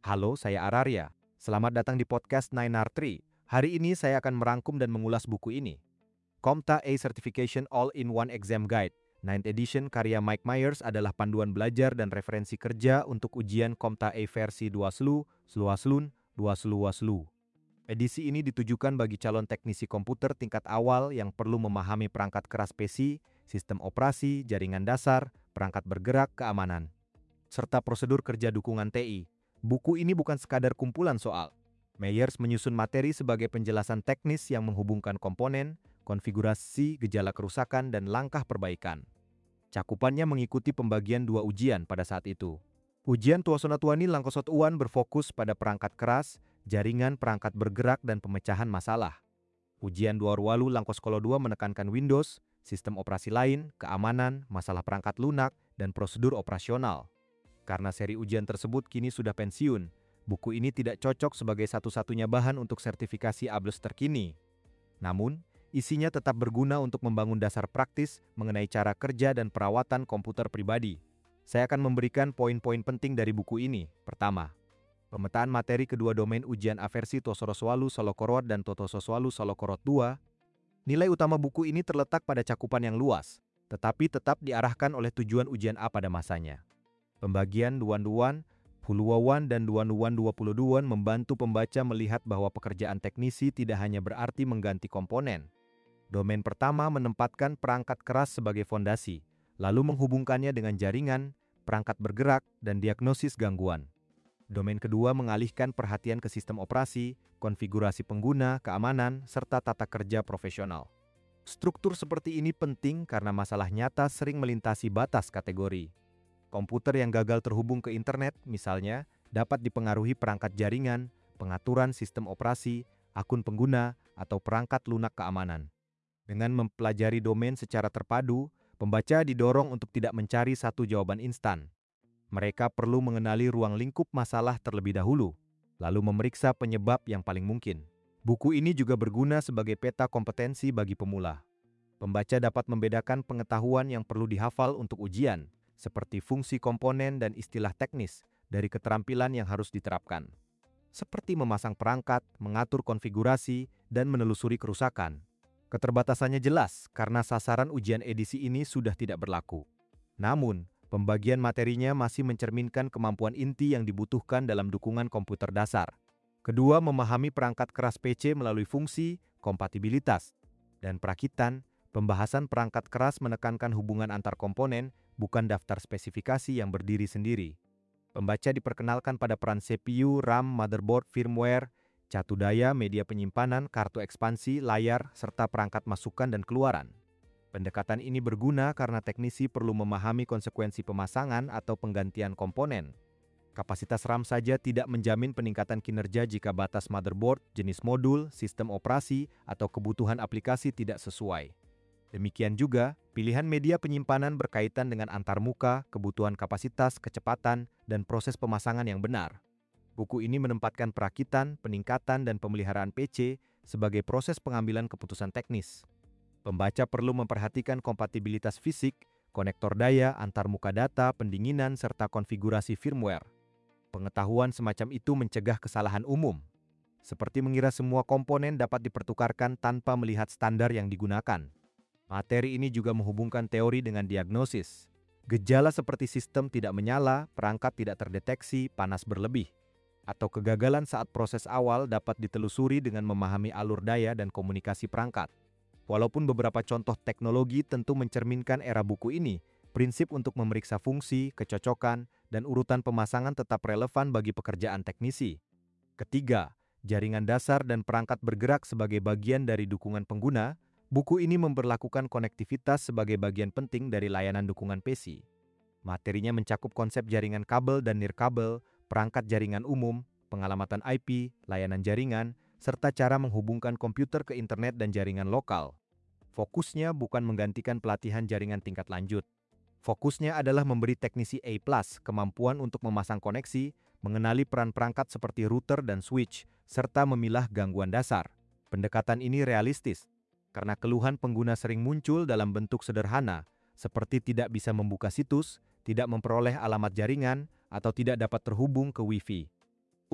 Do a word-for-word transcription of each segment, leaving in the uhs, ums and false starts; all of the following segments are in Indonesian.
Halo, saya Araria. Selamat datang di podcast nine R three. Hari ini saya akan merangkum dan mengulas buku ini. CompTIA A Certification All-in-One Exam Guide, ninth edition karya Mike Myers adalah panduan belajar dan referensi kerja untuk ujian CompTIA A versi dua slu, sluaslun, dua sluwaslu. Edisi ini ditujukan bagi calon teknisi komputer tingkat awal yang perlu memahami perangkat keras P C, sistem operasi, jaringan dasar, perangkat bergerak, keamanan, serta prosedur kerja dukungan T I. Buku ini bukan sekadar kumpulan soal. Myers menyusun materi sebagai penjelasan teknis yang menghubungkan komponen, konfigurasi, gejala kerusakan, dan langkah perbaikan. Cakupannya mengikuti pembagian dua ujian pada saat itu. Ujian Tuasonatuani Langkosot Uan berfokus pada perangkat keras, jaringan perangkat bergerak, dan pemecahan masalah. Ujian dua Rualu Langkoskolo dua menekankan Windows, sistem operasi lain, keamanan, masalah perangkat lunak, dan prosedur operasional. Karena seri ujian tersebut kini sudah pensiun, buku ini tidak cocok sebagai satu-satunya bahan untuk sertifikasi A B L E S terkini. Namun, isinya tetap berguna untuk membangun dasar praktis mengenai cara kerja dan perawatan komputer pribadi. Saya akan memberikan poin-poin penting dari buku ini. Pertama, pemetaan materi kedua domain ujian A versi Tosoroswalu Solokorot dan Totososwalu Solokorot dua. Nilai utama buku ini terletak pada cakupan yang luas, tetapi tetap diarahkan oleh tujuan ujian A pada masanya. Pembagian duan-duan, puluwawan, dan duan-duan dua puluh duan membantu pembaca melihat bahwa pekerjaan teknisi tidak hanya berarti mengganti komponen. Domain pertama menempatkan perangkat keras sebagai fondasi, lalu menghubungkannya dengan jaringan, perangkat bergerak, dan diagnosis gangguan. Domain kedua mengalihkan perhatian ke sistem operasi, konfigurasi pengguna, keamanan, serta tata kerja profesional. Struktur seperti ini penting karena masalah nyata sering melintasi batas kategori. Komputer yang gagal terhubung ke internet, misalnya, dapat dipengaruhi perangkat jaringan, pengaturan sistem operasi, akun pengguna, atau perangkat lunak keamanan. Dengan mempelajari domain secara terpadu, pembaca didorong untuk tidak mencari satu jawaban instan. Mereka perlu mengenali ruang lingkup masalah terlebih dahulu, lalu memeriksa penyebab yang paling mungkin. Buku ini juga berguna sebagai peta kompetensi bagi pemula. Pembaca dapat membedakan pengetahuan yang perlu dihafal untuk ujian, seperti fungsi komponen dan istilah teknis, dari keterampilan yang harus diterapkan, seperti memasang perangkat, mengatur konfigurasi, dan menelusuri kerusakan. Keterbatasannya jelas karena sasaran ujian edisi ini sudah tidak berlaku. Namun, pembagian materinya masih mencerminkan kemampuan inti yang dibutuhkan dalam dukungan komputer dasar. Kedua, memahami perangkat keras P C melalui fungsi, kompatibilitas, dan perakitan. Pembahasan perangkat keras menekankan hubungan antar komponen, bukan daftar spesifikasi yang berdiri sendiri. Pembaca diperkenalkan pada peran C P U, RAM, motherboard, firmware, catu daya, media penyimpanan, kartu ekspansi, layar, serta perangkat masukan dan keluaran. Pendekatan ini berguna karena teknisi perlu memahami konsekuensi pemasangan atau penggantian komponen. Kapasitas RAM saja tidak menjamin peningkatan kinerja jika batas motherboard, jenis modul, sistem operasi, atau kebutuhan aplikasi tidak sesuai. Demikian juga, pilihan media penyimpanan berkaitan dengan antarmuka, kebutuhan kapasitas, kecepatan, dan proses pemasangan yang benar. Buku ini menempatkan perakitan, peningkatan, dan pemeliharaan P C sebagai proses pengambilan keputusan teknis. Pembaca perlu memperhatikan kompatibilitas fisik, konektor daya, antarmuka data, pendinginan, serta konfigurasi firmware. Pengetahuan semacam itu mencegah kesalahan umum, seperti mengira semua komponen dapat dipertukarkan tanpa melihat standar yang digunakan. Materi ini juga menghubungkan teori dengan diagnosis. Gejala seperti sistem tidak menyala, perangkat tidak terdeteksi, panas berlebih, atau kegagalan saat proses awal dapat ditelusuri dengan memahami alur daya dan komunikasi perangkat. Walaupun beberapa contoh teknologi tentu mencerminkan era buku ini, prinsip untuk memeriksa fungsi, kecocokan, dan urutan pemasangan tetap relevan bagi pekerjaan teknisi. Ketiga, jaringan dasar dan perangkat bergerak sebagai bagian dari dukungan pengguna. Buku ini memberlakukan konektivitas sebagai bagian penting dari layanan dukungan P C. Materinya mencakup konsep jaringan kabel dan nirkabel, perangkat jaringan umum, pengalamatan I P, layanan jaringan, serta cara menghubungkan komputer ke internet dan jaringan lokal. Fokusnya bukan menggantikan pelatihan jaringan tingkat lanjut. Fokusnya adalah memberi teknisi A plus kemampuan untuk memasang koneksi, mengenali peran perangkat seperti router dan switch, serta memilah gangguan dasar. Pendekatan ini realistis, karena keluhan pengguna sering muncul dalam bentuk sederhana, seperti tidak bisa membuka situs, tidak memperoleh alamat jaringan, atau tidak dapat terhubung ke Wi-Fi.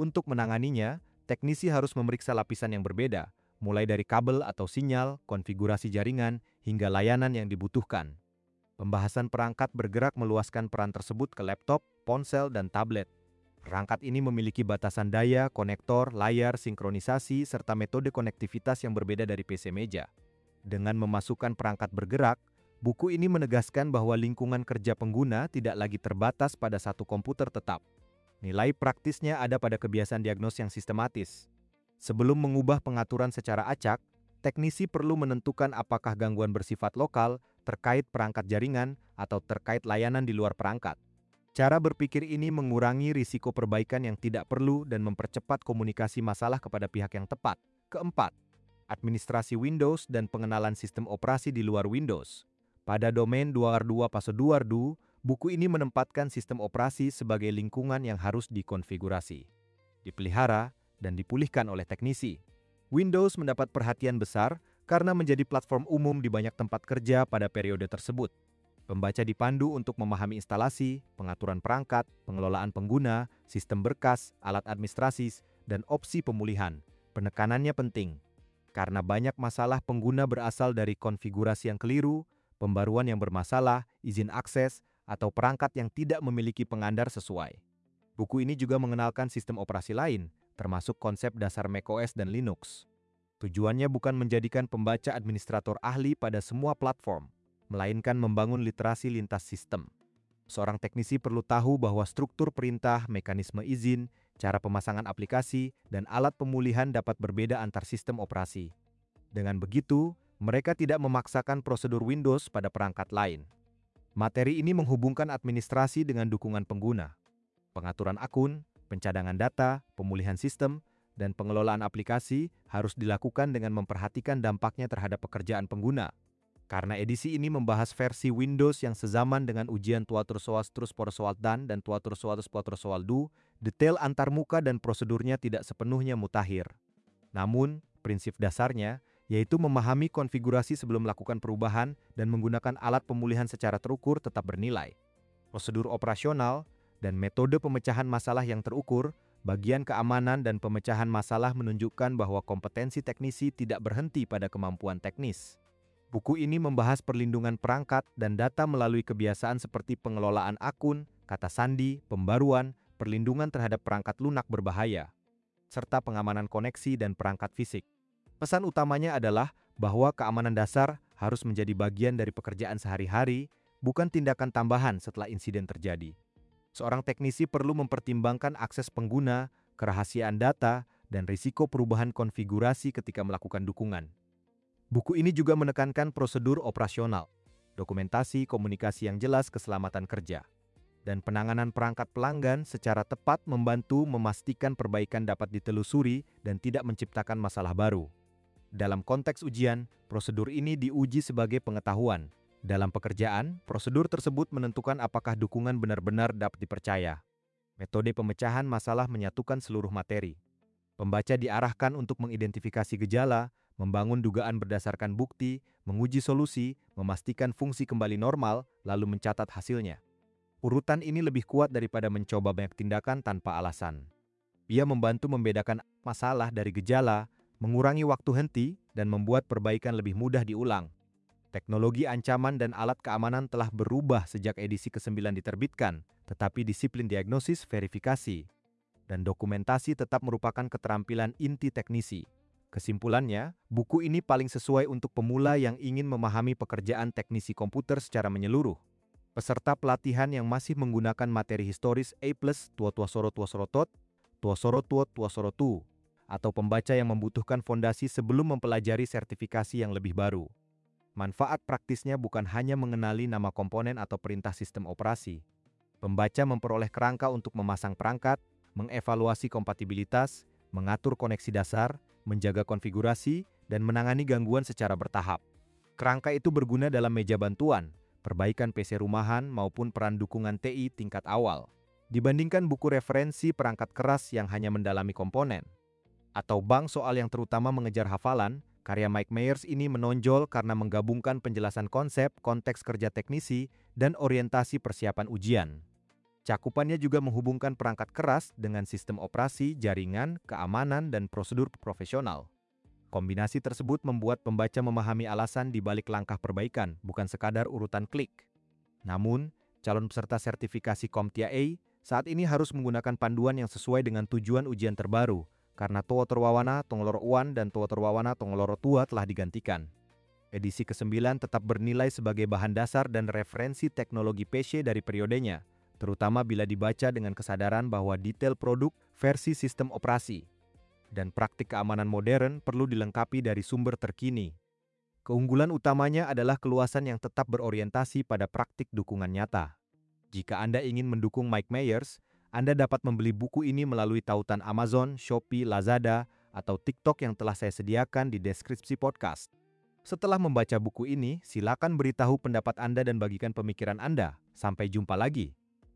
Untuk menanganinya, teknisi harus memeriksa lapisan yang berbeda, mulai dari kabel atau sinyal, konfigurasi jaringan, hingga layanan yang dibutuhkan. Pembahasan perangkat bergerak meluaskan peran tersebut ke laptop, ponsel, dan tablet. Perangkat ini memiliki batasan daya, konektor, layar, sinkronisasi, serta metode konektivitas yang berbeda dari P C meja. Dengan memasukkan perangkat bergerak, buku ini menegaskan bahwa lingkungan kerja pengguna tidak lagi terbatas pada satu komputer tetap. Nilai praktisnya ada pada kebiasaan diagnos yang sistematis. Sebelum mengubah pengaturan secara acak, teknisi perlu menentukan apakah gangguan bersifat lokal, terkait perangkat jaringan, atau terkait layanan di luar perangkat. Cara berpikir ini mengurangi risiko perbaikan yang tidak perlu dan mempercepat komunikasi masalah kepada pihak yang tepat. Keempat, administrasi Windows dan pengenalan sistem operasi di luar Windows. Pada domain dua R dua Paso dua R dua, buku ini menempatkan sistem operasi sebagai lingkungan yang harus dikonfigurasi, dipelihara, dan dipulihkan oleh teknisi. Windows mendapat perhatian besar karena menjadi platform umum di banyak tempat kerja pada periode tersebut. Pembaca dipandu untuk memahami instalasi, pengaturan perangkat, pengelolaan pengguna, sistem berkas, alat administrasi, dan opsi pemulihan. Penekanannya penting, karena banyak masalah pengguna berasal dari konfigurasi yang keliru, pembaruan yang bermasalah, izin akses, atau perangkat yang tidak memiliki pengandar sesuai. Buku ini juga mengenalkan sistem operasi lain, termasuk konsep dasar macOS dan Linux. Tujuannya bukan menjadikan pembaca administrator ahli pada semua platform, melainkan membangun literasi lintas sistem. Seorang teknisi perlu tahu bahwa struktur perintah, mekanisme izin, cara pemasangan aplikasi, dan alat pemulihan dapat berbeda antar sistem operasi. Dengan begitu, mereka tidak memaksakan prosedur Windows pada perangkat lain. Materi ini menghubungkan administrasi dengan dukungan pengguna, pengaturan akun, pencadangan data, pemulihan sistem, dan pengelolaan aplikasi harus dilakukan dengan memperhatikan dampaknya terhadap pekerjaan pengguna. Karena edisi ini membahas versi Windows yang sezaman dengan ujian Tuatur Soas Trus por Soaldan dan Tuatur Soatus Tuatur Soaldu, detail antarmuka dan prosedurnya tidak sepenuhnya mutakhir. Namun, prinsip dasarnya yaitu memahami konfigurasi sebelum melakukan perubahan dan menggunakan alat pemulihan secara terukur tetap bernilai. Prosedur operasional dan metode pemecahan masalah yang terukur, bagian keamanan dan pemecahan masalah menunjukkan bahwa kompetensi teknisi tidak berhenti pada kemampuan teknis. Buku ini membahas perlindungan perangkat dan data melalui kebiasaan seperti pengelolaan akun, kata sandi, pembaruan, perlindungan terhadap perangkat lunak berbahaya, serta pengamanan koneksi dan perangkat fisik. Pesan utamanya adalah bahwa keamanan dasar harus menjadi bagian dari pekerjaan sehari-hari, bukan tindakan tambahan setelah insiden terjadi. Seorang teknisi perlu mempertimbangkan akses pengguna, kerahasiaan data, dan risiko perubahan konfigurasi ketika melakukan dukungan. Buku ini juga menekankan prosedur operasional, dokumentasi komunikasi yang jelas keselamatan kerja, dan penanganan perangkat pelanggan secara tepat membantu memastikan perbaikan dapat ditelusuri dan tidak menciptakan masalah baru. Dalam konteks ujian, prosedur ini diuji sebagai pengetahuan. Dalam pekerjaan, prosedur tersebut menentukan apakah dukungan benar-benar dapat dipercaya. Metode pemecahan masalah menyatukan seluruh materi. Pembaca diarahkan untuk mengidentifikasi gejala, membangun dugaan berdasarkan bukti, menguji solusi, memastikan fungsi kembali normal, lalu mencatat hasilnya. Urutan ini lebih kuat daripada mencoba banyak tindakan tanpa alasan. Ia membantu membedakan masalah dari gejala, mengurangi waktu henti, dan membuat perbaikan lebih mudah diulang. Teknologi ancaman dan alat keamanan telah berubah sejak edisi kesembilan diterbitkan, tetapi disiplin diagnosis, verifikasi, dan dokumentasi tetap merupakan keterampilan inti teknisi. Kesimpulannya, buku ini paling sesuai untuk pemula yang ingin memahami pekerjaan teknisi komputer secara menyeluruh. Peserta pelatihan yang masih menggunakan materi historis A plus, tua tua soro tua sorotot, tua soro tua tua sorotu, atau pembaca yang membutuhkan fondasi sebelum mempelajari sertifikasi yang lebih baru. Manfaat praktisnya bukan hanya mengenali nama komponen atau perintah sistem operasi. Pembaca memperoleh kerangka untuk memasang perangkat, mengevaluasi kompatibilitas, mengatur koneksi dasar, menjaga konfigurasi, dan menangani gangguan secara bertahap. Kerangka itu berguna dalam meja bantuan, perbaikan P C rumahan maupun peran dukungan T I tingkat awal, dibandingkan buku referensi perangkat keras yang hanya mendalami komponen. Atau bank soal yang terutama mengejar hafalan, karya Mike Myers ini menonjol karena menggabungkan penjelasan konsep, konteks kerja teknisi, dan orientasi persiapan ujian. Cakupannya juga menghubungkan perangkat keras dengan sistem operasi, jaringan, keamanan, dan prosedur profesional. Kombinasi tersebut membuat pembaca memahami alasan di balik langkah perbaikan, bukan sekadar urutan klik. Namun, calon peserta sertifikasi CompTIA A saat ini harus menggunakan panduan yang sesuai dengan tujuan ujian terbaru, karena Toa Terwawana Tongloro One dan Toa Terwawana Tongloro Tua telah digantikan. Edisi kesembilan tetap bernilai sebagai bahan dasar dan referensi teknologi P C dari periodenya, terutama bila dibaca dengan kesadaran bahwa detail produk, versi sistem operasi, dan praktik keamanan modern perlu dilengkapi dari sumber terkini. Keunggulan utamanya adalah keluasan yang tetap berorientasi pada praktik dukungan nyata. Jika Anda ingin mendukung Mike Myers, Anda dapat membeli buku ini melalui tautan Amazon, Shopee, Lazada, atau TikTok yang telah saya sediakan di deskripsi podcast. Setelah membaca buku ini, silakan beritahu pendapat Anda dan bagikan pemikiran Anda. Sampai jumpa lagi.